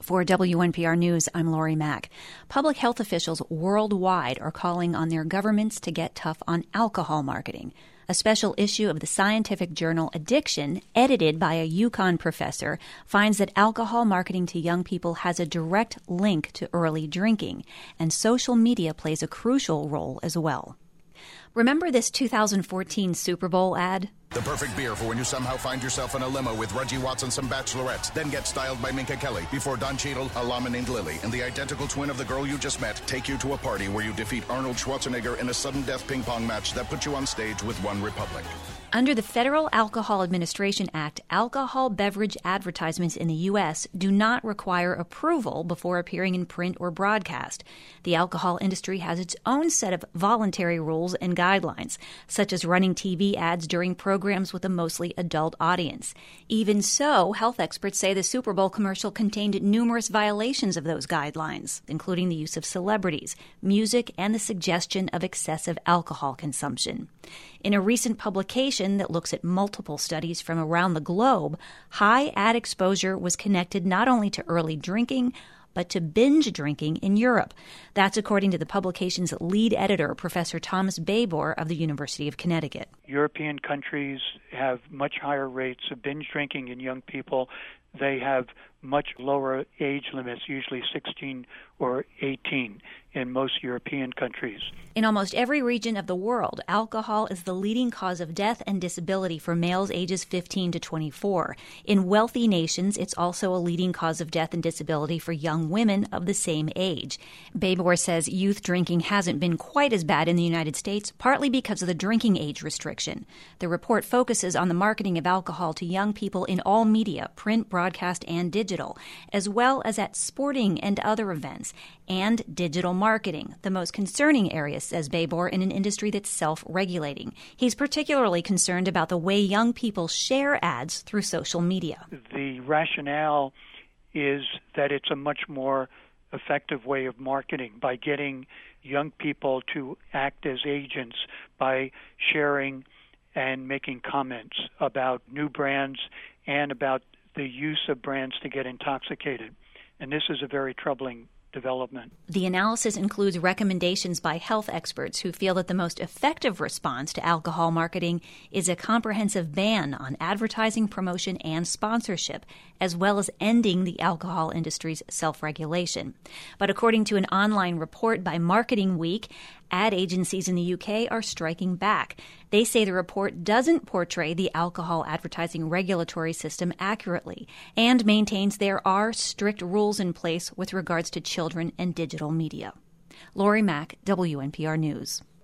For WNPR News, I'm Lori Mack. Public health officials worldwide are calling on their governments to get tough on alcohol marketing. A special issue of the scientific journal Addiction, edited by a Yukon professor, finds that alcohol marketing to young people has a direct link to early drinking, and social media plays a crucial role as well. Remember this 2014 Super Bowl ad? The perfect beer for when you somehow find yourself in a limo with Reggie Watts and some bachelorettes, then get styled by Minka Kelly before Don Cheadle, a llama named Lily, and the identical twin of the girl you just met take you to a party where you defeat Arnold Schwarzenegger in a sudden death ping pong match that puts you on stage with One Republic. Under the Federal Alcohol Administration Act, alcohol beverage advertisements in the U.S. do not require approval before appearing in print or broadcast. The alcohol industry has its own set of voluntary rules and guidelines, such as running TV ads during programs with a mostly adult audience. Even so, health experts say the Super Bowl commercial contained numerous violations of those guidelines, including the use of celebrities, music, and the suggestion of excessive alcohol consumption. In a recent publication that looks at multiple studies from around the globe, high ad exposure was connected not only to early drinking, but to binge drinking in Europe. That's according to the publication's lead editor, Professor Thomas Babor of the University of Connecticut. European countries have much higher rates of binge drinking in young people. They have much lower age limits, usually 16 or 18 in most European countries. In almost every region of the world, alcohol is the leading cause of death and disability for males ages 15 to 24. In wealthy nations, it's also a leading cause of death and disability for young women of the same age. Babor says youth drinking hasn't been quite as bad in the United States, partly because of the drinking age restriction. The report focuses on the marketing of alcohol to young people in all media, print, broadcast, and digital, as well as at sporting and other events, and digital marketing, the most concerning area, says Babor, in an industry that's self-regulating. He's particularly concerned about the way young people share ads through social media. The rationale is that it's a much more effective way of marketing by getting young people to act as agents by sharing and making comments about new brands and about the use of brands to get intoxicated. And this is a very troubling development. The analysis includes recommendations by health experts who feel that the most effective response to alcohol marketing is a comprehensive ban on advertising, promotion, and sponsorship, as well as ending the alcohol industry's self-regulation. But according to an online report by Marketing Week, ad agencies in the UK are striking back. They say the report doesn't portray the alcohol advertising regulatory system accurately and maintains there are strict rules in place with regards to children and digital media. Lori Mack, WNPR News.